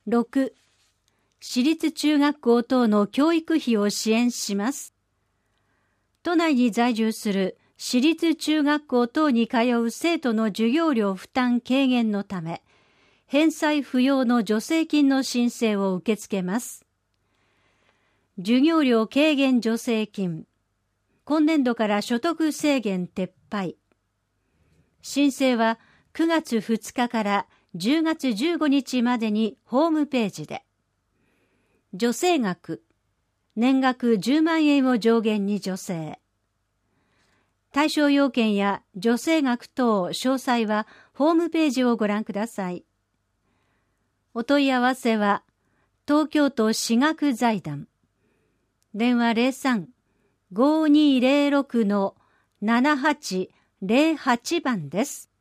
6、私立中学校等の教育費を支援します。都内に在住する私立中学校等に通う生徒の授業料負担軽減のため、返済不要の助成金の申請を受け付けます。授業料軽減助成金。今年度から所得制限撤廃。申請は9月2日から10月15日までにホームページで。助成額。年額10万円を上限に助成。対象要件や助成額等詳細はホームページをご覧ください。お問い合わせは東京都私学財団。電話03-5206-7808番です。